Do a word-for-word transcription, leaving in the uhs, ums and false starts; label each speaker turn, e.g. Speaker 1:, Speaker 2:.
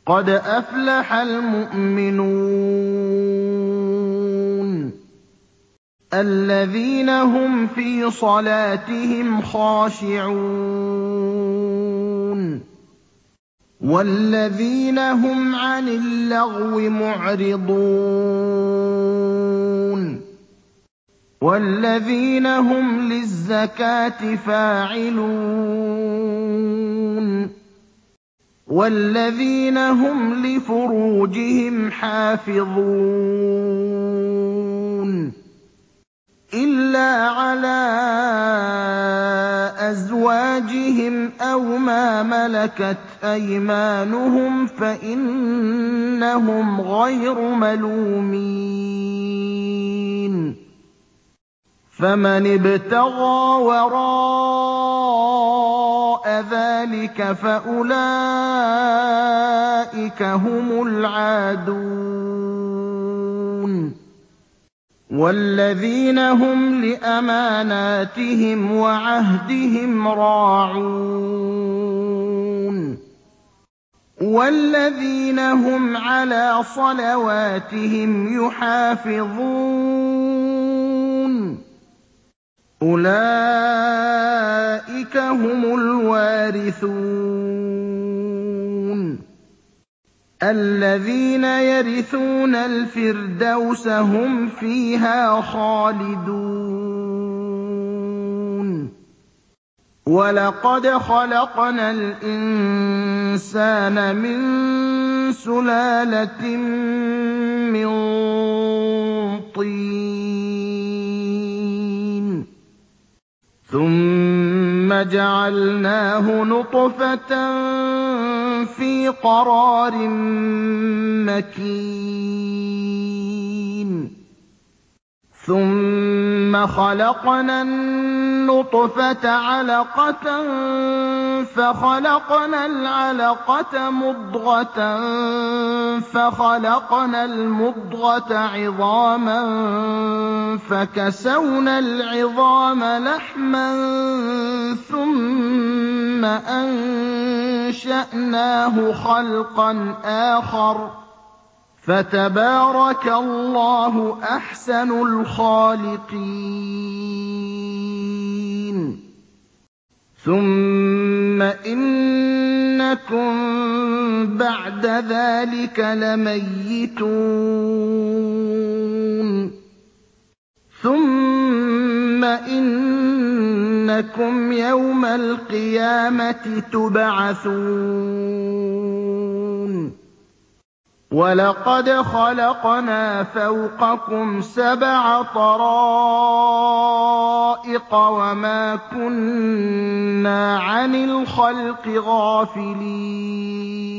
Speaker 1: قَدْ أَفْلَحَ الْمُؤْمِنُونَ الَّذِينَ هُمْ فِي صَلَاتِهِمْ خَاشِعُونَ وَالَّذِينَ هُمْ عَنِ اللَّغْوِ مُعْرِضُونَ وَالَّذِينَ هُمْ لِلزَّكَاةِ فَاعِلُونَ وَالَّذِينَ هُمْ لِفُرُوجِهِمْ حَافِظُونَ إِلَّا عَلَىٰ أَزْوَاجِهِمْ أَوْ مَا مَلَكَتْ أَيْمَانُهُمْ فَإِنَّهُمْ غَيْرُ مَلُومِينَ فَمَنِ ابْتَغَىٰ وَرَاءَ ذَٰلِكَ فَأُولَٰئِكَ هُمُ الْعَادُونَ وَالَّذِينَ هُمْ لِأَمَانَاتِهِمْ وَعَهْدِهِمْ رَاعُونَ وَالَّذِينَ هُمْ عَلَىٰ صَلَوَاتِهِمْ يُحَافِظُونَ أُولَٰئِكَ هُمُ الْوَارِثُونَ الَّذِينَ يَرِثُونَ الْفِرْدَوْسَ هُمْ فِيهَا خَالِدُونَ وَلَقَدْ خَلَقْنَا الْإِنسَانَ مِن سُلَالَةٍ مِّن طِينٍ ثُمَّ جَعَلْنَاهُ نُطْفَةً فِي قَرَارٍ مَّكِينٍ ثُمَّ خَلَقْنَا النُّطْفَةَ عَلَقَةً فَخَلَقْنَا الْعَلَقَةَ مُضْغَةً فَخَلَقْنَا الْمُضْغَةَ عِظَامًا فَكَسَوْنَا الْعِظَامَ لَحْمًا ثُمَّ أَنشَأْنَاهُ خَلْقًا آخَرَ ۚ فَتَبَارَكَ اللَّهُ أَحْسَنُ الْخَالِقِينَ ثُمَّ إِنَّكُم بَعْدَ ذَٰلِكَ لَمَيِّتُونَ ثُمَّ إِنَّكُمْ يَوْمَ الْقِيَامَةِ تُبْعَثُونَ وَلَقَدْ خَلَقْنَا فَوْقَكُمْ سَبْعَ طَرَائِقَ وَمَا كُنَّا عَنِ الْخَلْقِ غَافِلِينَ